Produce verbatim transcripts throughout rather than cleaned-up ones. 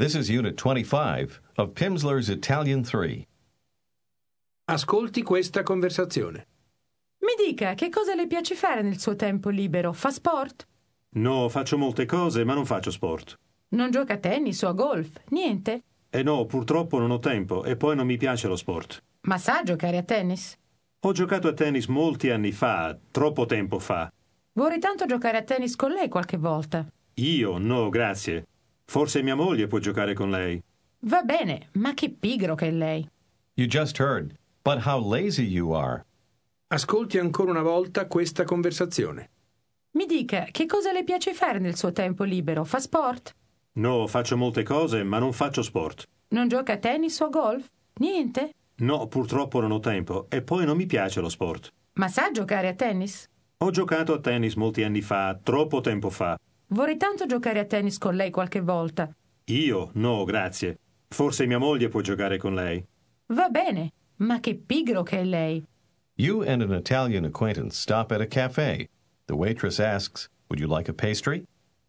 This is Unit twenty-five of Pimsleur's Italian three. Ascolti questa conversazione. Mi dica, che cosa le piace fare nel suo tempo libero? Fa sport? No, faccio molte cose, ma non faccio sport. Non gioca a tennis o a golf? Niente? E no, purtroppo non ho tempo e poi non mi piace lo sport. Ma sa giocare a tennis? Ho giocato a tennis molti anni fa, troppo tempo fa. Vorrei tanto giocare a tennis con lei qualche volta. Io? No, grazie. Forse mia moglie può giocare con lei. Va bene, ma che pigro che è lei. You just heard, but how lazy you are. Ascolti ancora una volta questa conversazione. Mi dica, che cosa le piace fare nel suo tempo libero? Fa sport? No, faccio molte cose, ma non faccio sport. Non gioca a tennis o a golf? Niente? No, purtroppo non ho tempo e poi non mi piace lo sport. Ma sa giocare a tennis? Ho giocato a tennis molti anni fa, troppo tempo fa. Vorrei tanto giocare a tennis con lei qualche volta. Io? No, grazie. Forse mia moglie può giocare con lei. Va bene, ma che pigro che è lei. You and an Italian acquaintance stop at a cafe. The waitress asks, would you like a pastry?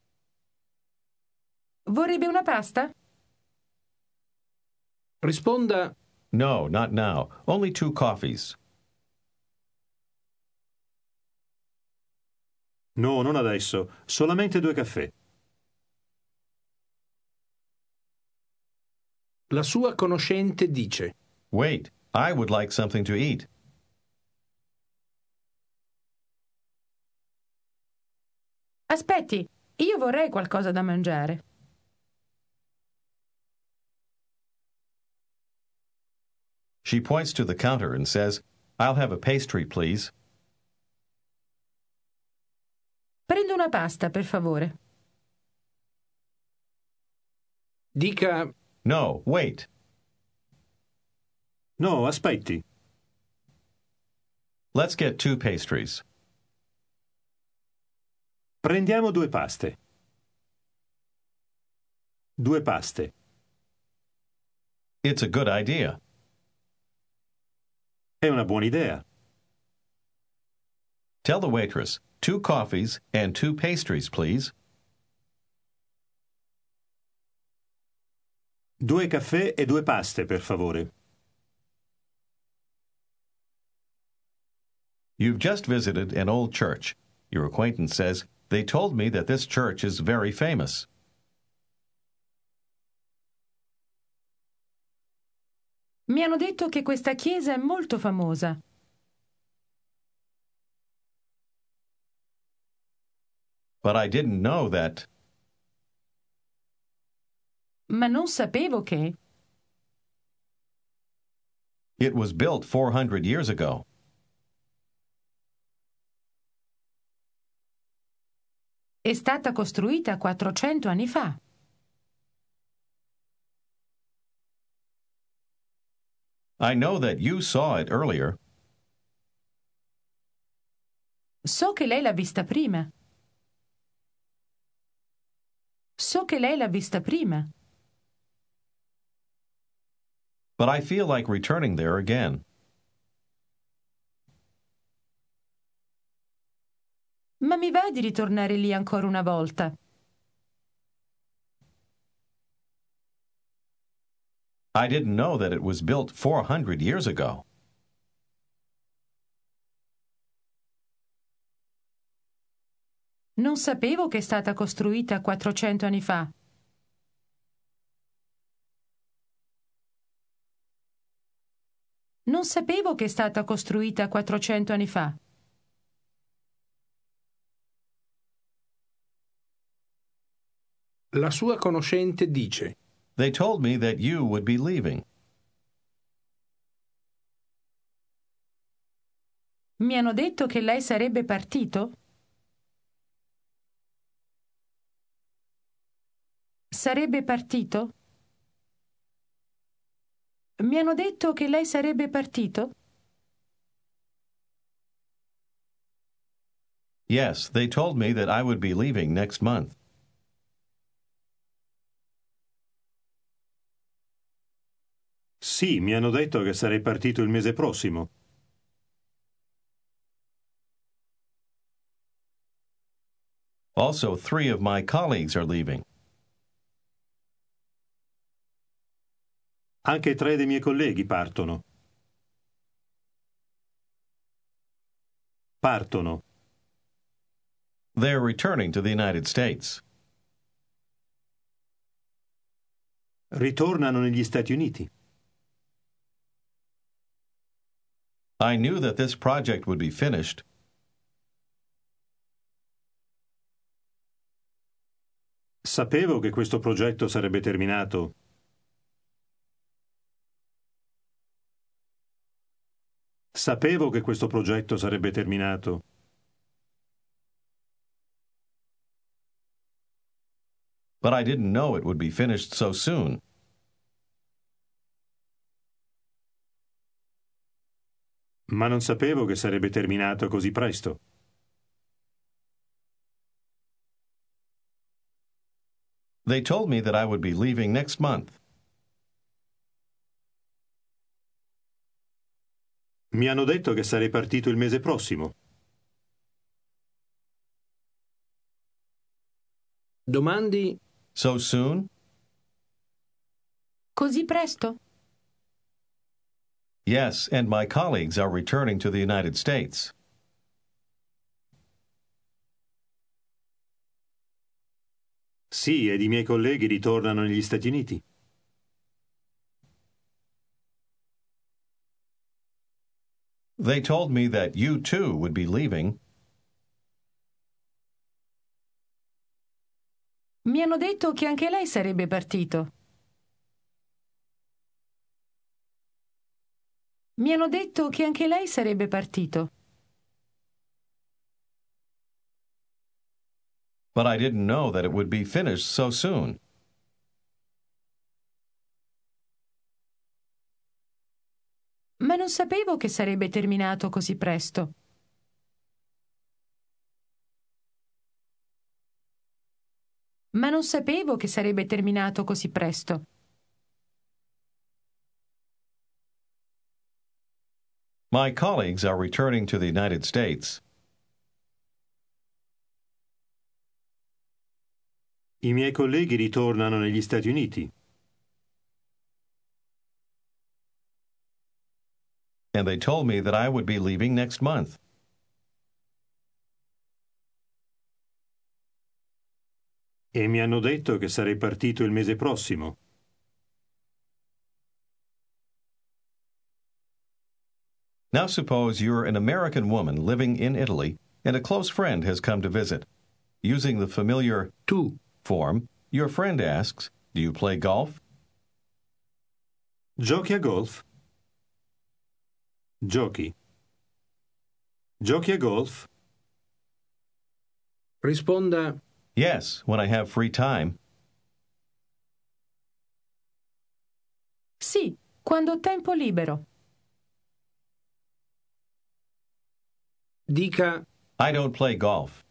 Vorrebbe una pasta? Risponda: No, not now. Only two coffees. No, non adesso. Solamente due caffè. La sua conoscente dice: Wait, I would like something to eat. Aspetti, io vorrei qualcosa da mangiare. She points to the counter and says, I'll have a pastry, please. Prendo una pasta, per favore. Dica: No, wait. No, aspetti. Let's get two pastries. Prendiamo due paste. Due paste. It's a good idea. È una buona idea. Tell the waitress, two coffees and two pastries, please. Due caffè e due paste, per favore. You've just visited an old church. Your acquaintance says, they told me that this church is very famous. Mi hanno detto che questa chiesa è molto famosa. But I didn't know that. Ma non sapevo che. It was built four hundred years ago. È stata costruita quattrocento anni fa. I know that you saw it earlier. So che lei l'ha vista prima. So che lei l'ha vista prima. But I feel like returning there again. Ma mi va di ritornare lì ancora una volta. I didn't know that it was built four hundred years ago. Non sapevo che è stata costruita quattrocento anni fa. Non sapevo che è stata costruita quattrocento anni fa. La sua conoscente dice: They told me that you would be leaving. Mi hanno detto che lei sarebbe partito? Sarebbe partito? Mi hanno detto che lei sarebbe partito? Yes, they told me that I would be leaving next month. Sì, mi hanno detto che sarei partito il mese prossimo. Also, three of my colleagues are leaving. Anche tre dei miei colleghi partono. Partono. They're returning to the United States. Ritornano negli Stati Uniti. I knew that this project would be finished. Sapevo che questo progetto sarebbe terminato. Sapevo che questo progetto sarebbe terminato. But I didn't know it would be finished so soon. Ma non sapevo che sarebbe terminato così presto. They told me that I would be leaving next month. Mi hanno detto che sarei partito il mese prossimo. Domandi? So soon? Così presto? Yes, and my colleagues are returning to the United States. Sì, ed i miei colleghi ritornano negli Stati Uniti. They told me that you too would be leaving. Mi hanno detto che anche lei sarebbe partito. Mi hanno detto che anche lei sarebbe partito. But I didn't know that it would be finished so soon. Ma non sapevo che sarebbe terminato così presto. Ma non sapevo che sarebbe terminato così presto. My colleagues are returning to the United States. I miei colleghi ritornano negli Stati Uniti. And they told me that I would be leaving next month. E mi hanno detto che sarei partito il mese prossimo. Now suppose you're an American woman living in Italy and a close friend has come to visit. Using the familiar Tu. form, your friend asks, "Do you play golf?" Giochi a golf? Giochi. Giochi a golf? Risponda: Yes, when I have free time. Sì, quando ho tempo libero. dica I don't play golf.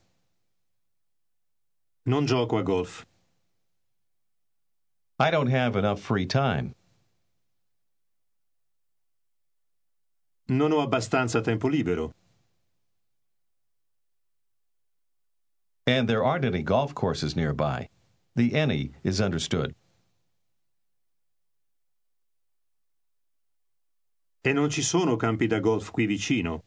Non gioco a golf. I don't have enough free time. Non ho abbastanza tempo libero. And there aren't any golf courses nearby. The any is understood. E non ci sono campi da golf qui vicino.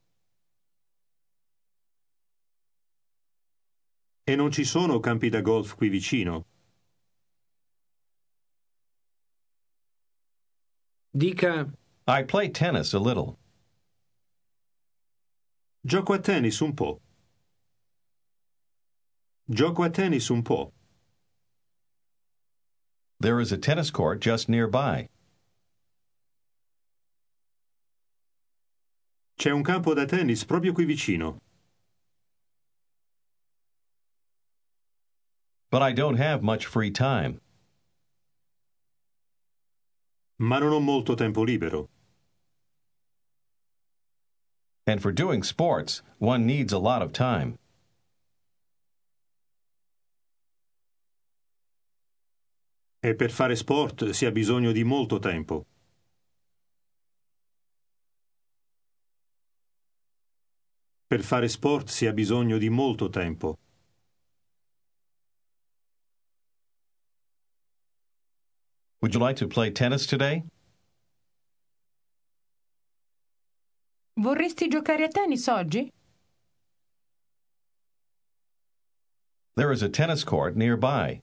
E non ci sono campi da golf qui vicino. dica I play tennis a little. Gioco a tennis un po'. Gioco a tennis un po'. There is a tennis court just nearby. C'è un campo da tennis proprio qui vicino. But I don't have much free time. Ma non ho molto tempo libero. And for doing sports, one needs a lot of time. E per fare sport si ha bisogno di molto tempo. Per fare sport si ha bisogno di molto tempo. Would you like to play tennis today? Vorresti giocare a tennis oggi? There is a tennis court nearby.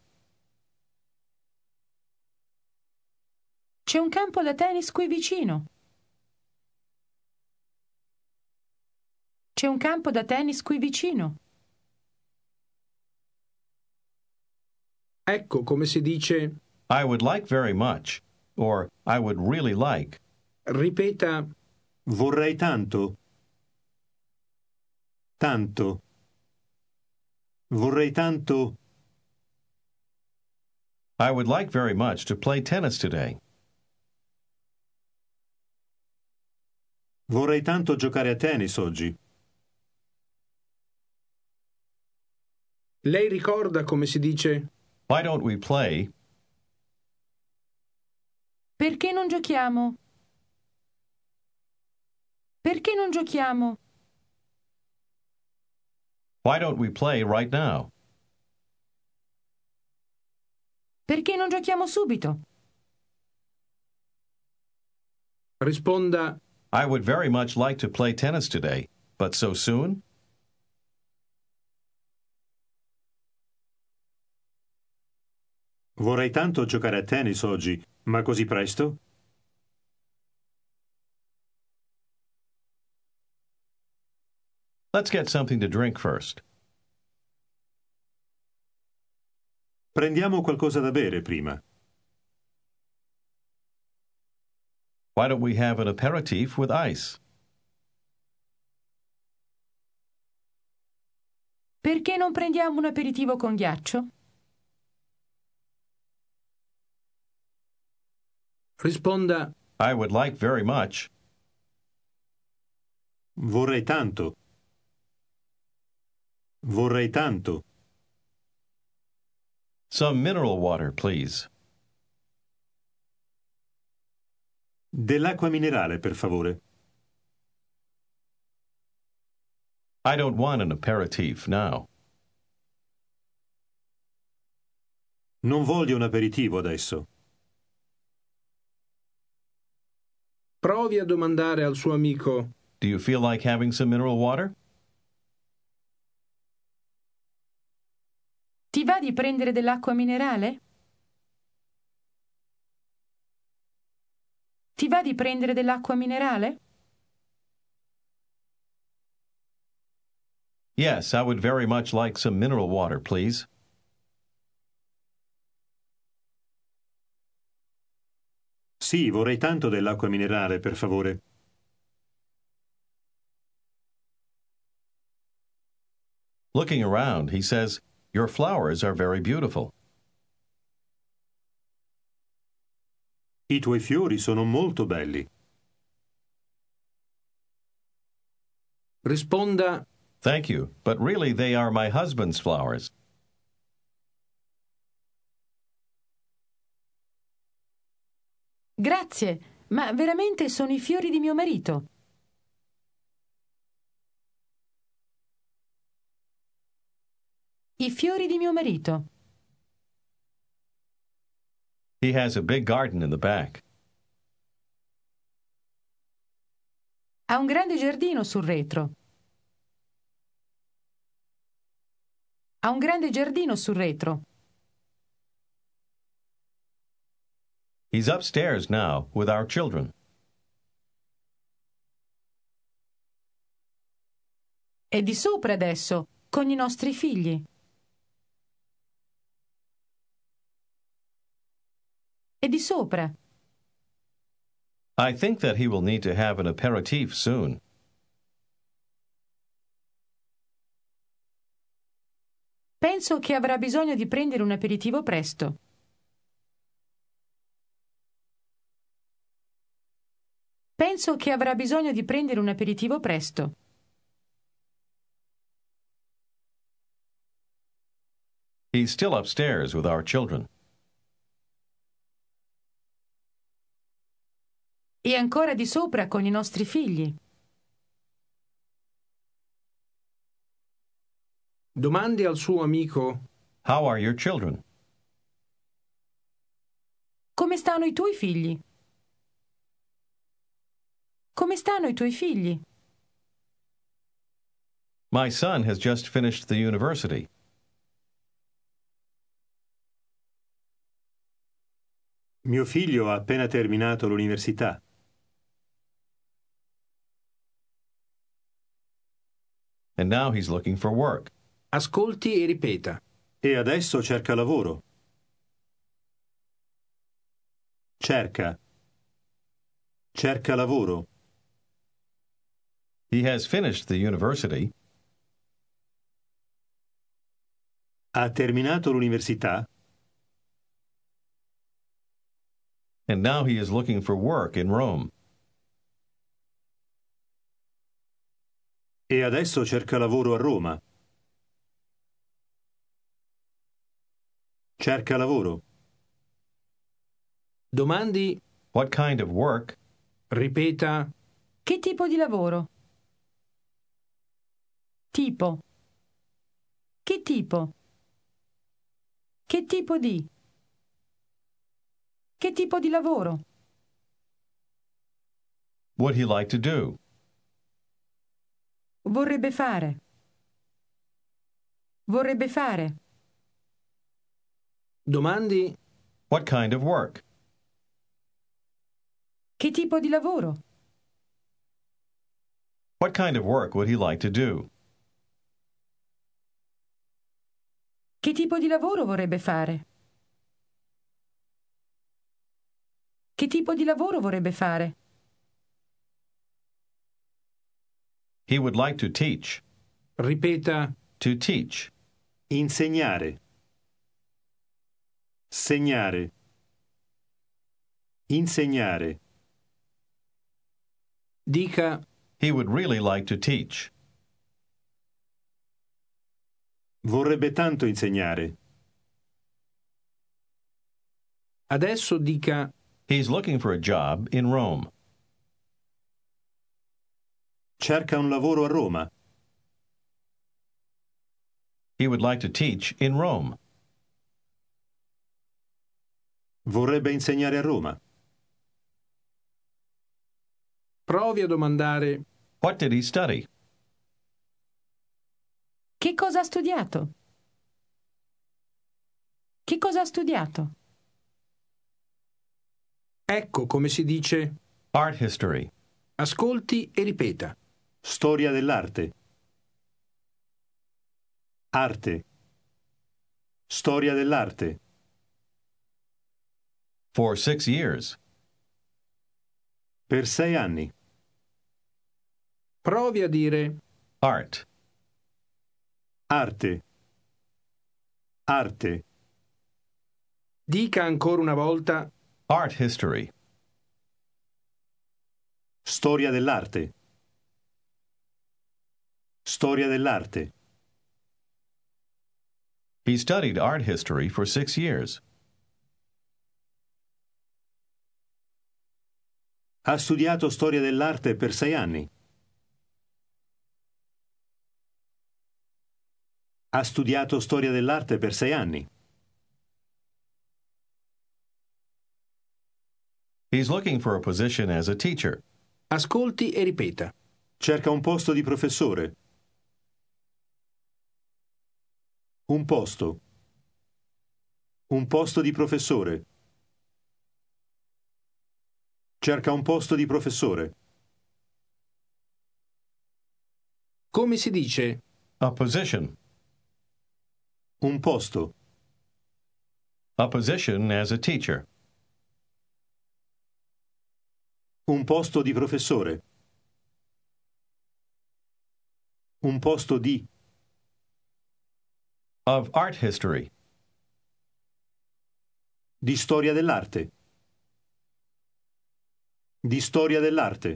C'è un campo da tennis qui vicino. C'è un campo da tennis qui vicino. Ecco come si dice. I would like very much, or I would really like. Ripeta. Vorrei tanto. Tanto. Vorrei tanto. I would like very much to play tennis today. Vorrei tanto giocare a tennis oggi. Lei ricorda come si dice. Why don't we play? Perché non giochiamo? Perché non giochiamo? Why don't we play right now? Perché non giochiamo subito? Risponda. I would very much like to play tennis today, but so soon? Vorrei tanto giocare a tennis oggi, ma così presto? Let's get something to drink first. Prendiamo qualcosa da bere prima. Why don't we have an aperitif with ice? Perché non prendiamo un aperitivo con ghiaccio? Risponda. I would like very much. Vorrei tanto. Vorrei tanto. Some mineral water, please. Dell'acqua minerale, per favore. I don't want an aperitif now. Non voglio un aperitivo adesso. Provi a domandare al suo amico. Do you feel like having some mineral water? Ti va di prendere dell'acqua minerale? Ti va di prendere dell'acqua minerale? Yes, I would very much like some mineral water, please. Sì, vorrei tanto dell'acqua minerale, per favore. Looking around, he says, "Your flowers are very beautiful." I tuoi fiori sono molto belli. Risponda. Thank you, but really they are my husband's flowers. Grazie, ma veramente sono i fiori di mio marito. I fiori di mio marito. He has a big garden in the back. Ha un grande giardino sul retro. Ha un grande giardino sul retro. He's upstairs now with our children. È di sopra adesso, con i nostri figli. È di sopra. I think that he will need to have an aperitif soon. Penso che avrà bisogno di prendere un aperitivo presto. Penso che avrà bisogno di prendere un aperitivo presto. He's still upstairs with our children. È ancora di sopra con i nostri figli. Domandi al suo amico. How are your children? Come stanno i tuoi figli? Come stanno i tuoi figli? My son has just finished the university. Mio figlio ha appena terminato l'università. And now he's looking for work. Ascolti e ripeta. E adesso cerca lavoro. Cerca. Cerca lavoro. He has finished the university. Ha terminato l'università. And now he is looking for work in Rome. E adesso cerca lavoro a Roma. Cerca lavoro. Domandi, What kind of work? ripeta, Che tipo di lavoro? Tipo. Che tipo? Che tipo di? Che tipo di lavoro? Would he like to do? Vorrebbe fare. Vorrebbe fare. domandi, What kind of work? Che tipo di lavoro? What kind of work would he like to do? Che tipo di lavoro vorrebbe fare? Che tipo di lavoro vorrebbe fare? He would like to teach. ripeta, To teach. Insegnare. Segnare. Insegnare. dica, He would really like to teach. Vorrebbe tanto insegnare. adesso dica, He's looking for a job in Rome. Cerca un lavoro a Roma. He would like to teach in Rome. Vorrebbe insegnare a Roma. provi a domandare, What did he study? Che cosa ha studiato? Che cosa ha studiato? ecco come si dice, Art history. ascolti e ripeta. Storia dell'arte. Arte. Storia dell'arte. For six years. Per sei anni. Provi a dire, Art. Arte. Arte. dica ancora una volta, Art history. Storia dell'arte. Storia dell'arte. He studied art history for six years. Ha studiato storia dell'arte per sei anni. Ha studiato storia dell'arte per sei anni. He's looking for a position as a teacher. ascolti e ripeta. Cerca un posto di professore. Un posto. Un posto di professore. Cerca un posto di professore. Come si dice? A position. Un posto. A position as a teacher. Un posto di professore. Un posto di. Of art history. Di storia dell'arte. Di storia dell'arte.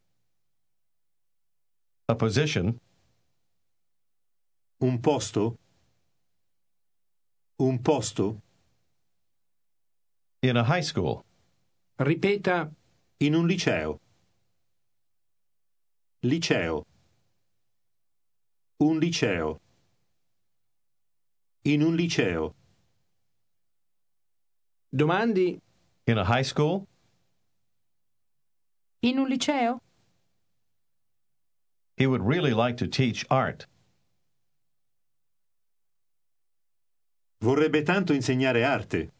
A position. Un posto. Un posto. In a high school. Ripeta, In un liceo. Liceo. Un liceo. In un liceo. domandi, In a high school? In un liceo? He would really like to teach art. Vorrebbe tanto insegnare arte.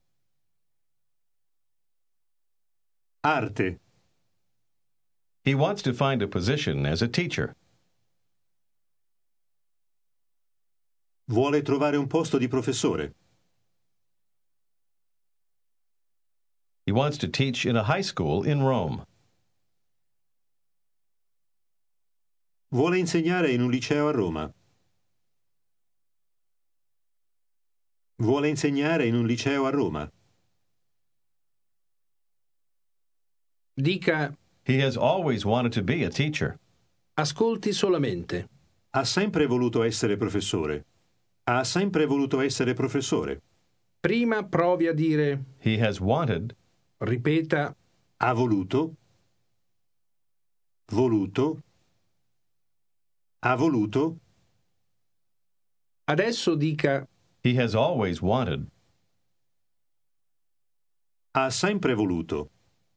Arte. He wants to find a position as a teacher. Vuole trovare un posto di professore. He wants to teach in a high school in Rome. Vuole insegnare in un liceo a Roma. Vuole insegnare in un liceo a Roma. Dica He has always wanted to be a teacher. ascolti solamente. Ha sempre voluto essere professore. Ha sempre voluto essere professore. Prima provi a dire, He has wanted. ripeta, Ha voluto. Voluto. Ha voluto. adesso dica, He has always wanted. Ha sempre voluto.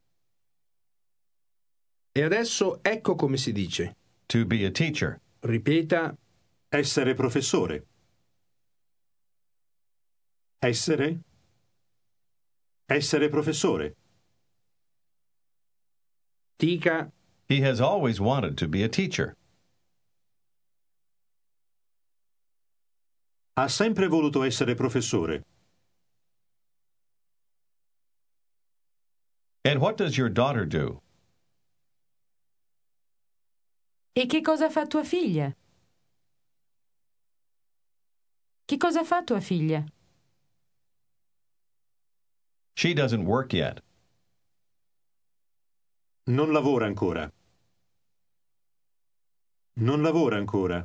e adesso ecco come si dice. To be a teacher. Ripeta, Essere professore. Essere. Essere professore. dica, He has always wanted to be a teacher. Ha sempre voluto essere professore. And what does your daughter do? E che cosa fa tua figlia? Che cosa fa tua figlia? She doesn't work yet. Non lavora ancora. Non lavora ancora.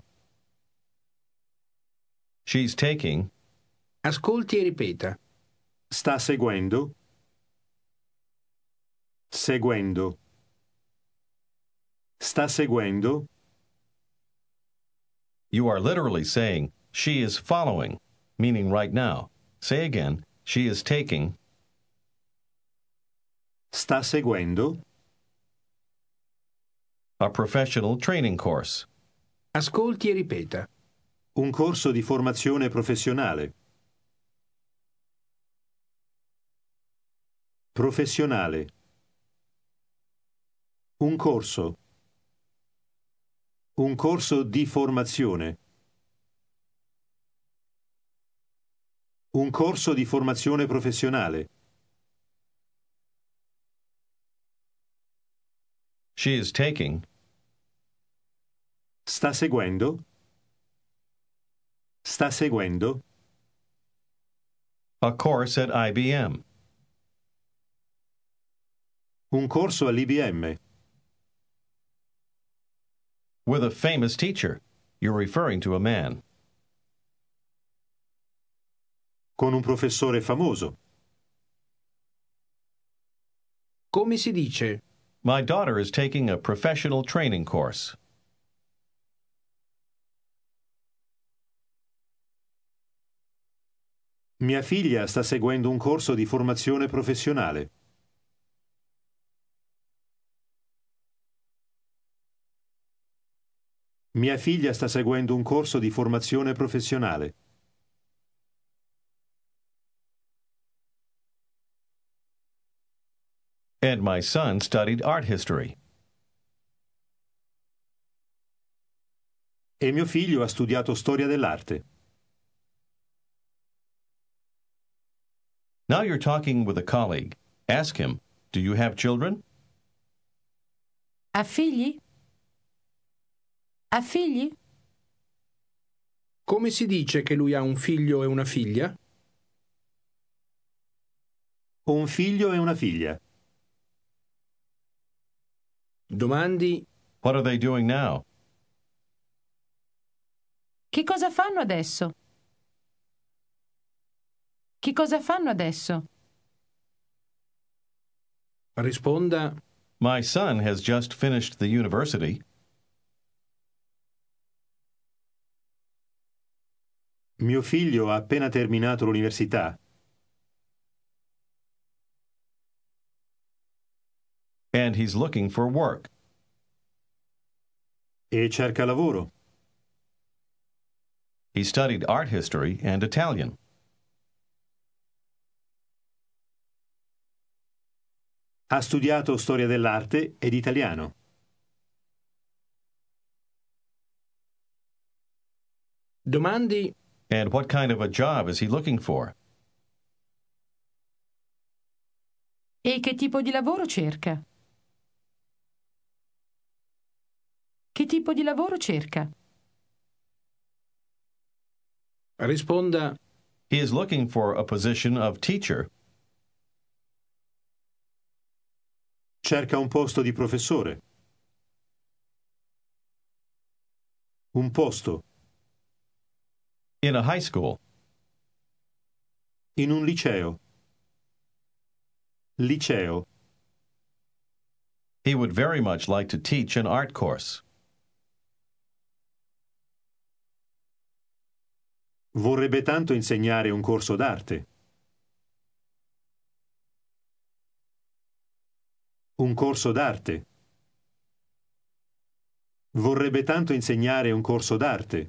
She's taking. ascolti e ripeta. Sta seguendo. Seguendo. Sta seguendo. You are literally saying, she is following, meaning right now. Say again, she is taking. Sta seguendo. A professional training course. Ascolti e ripeta. Un corso di formazione professionale. Professionale. Un corso. Un corso di formazione. Un corso di formazione professionale. She is taking. Sta seguendo. Sta seguendo. A course at I B M. Un corso all'I B M. With a famous teacher. You're referring to a man. Con un professore famoso. Come si dice? My daughter is taking a professional training course. Mia figlia sta seguendo un corso di formazione professionale. Mia figlia sta seguendo un corso di formazione professionale. And my son studied art history. E mio figlio ha studiato storia dell'arte. Now you're talking with a colleague. Ask him, do you have children? Ha figli? Ha figli? Come si dice che lui ha un figlio e una figlia? Ho un figlio e una figlia. Domandi, What are they doing now? Che cosa fanno adesso? Che cosa fanno adesso? risponda, My son has just finished the university. Mio figlio ha appena terminato l'università. And he's looking for work. E cerca lavoro. He studied art history and Italian. Ha studiato storia dell'arte ed italiano. Domandi And what kind of a job is he looking for? E che tipo di lavoro cerca? Che tipo di lavoro cerca? risponda He is looking for a position of teacher. Cerca un posto di professore. Un posto. In a high school. In un liceo. Liceo. He would very much like to teach an art course. Vorrebbe tanto insegnare un corso d'arte. Un corso d'arte. Vorrebbe tanto insegnare un corso d'arte.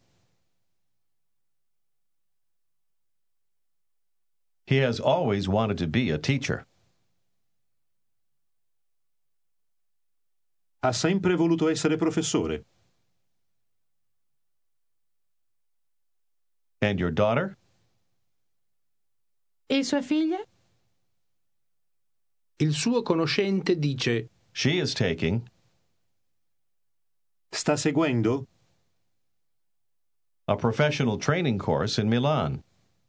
He has always wanted to be a teacher. Ha sempre voluto essere professore. And your daughter? E sua figlia? il suo conoscente dice She is taking Sta seguendo a professional training course in Milan.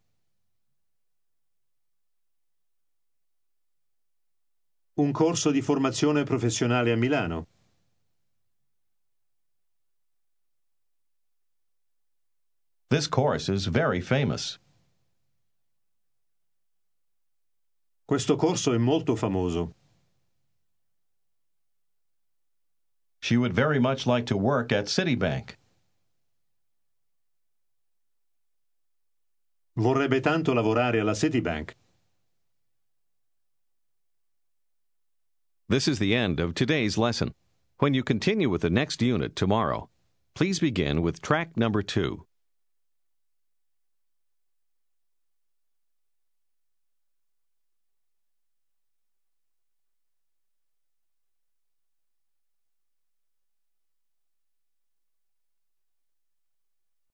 un corso di formazione professionale a Milano. This course is very famous. Questo corso è molto famoso. She would very much like to work at Citibank. Vorrebbe tanto lavorare alla Citibank. This is the end of today's lesson. When you continue with the next unit tomorrow, please begin with track number two.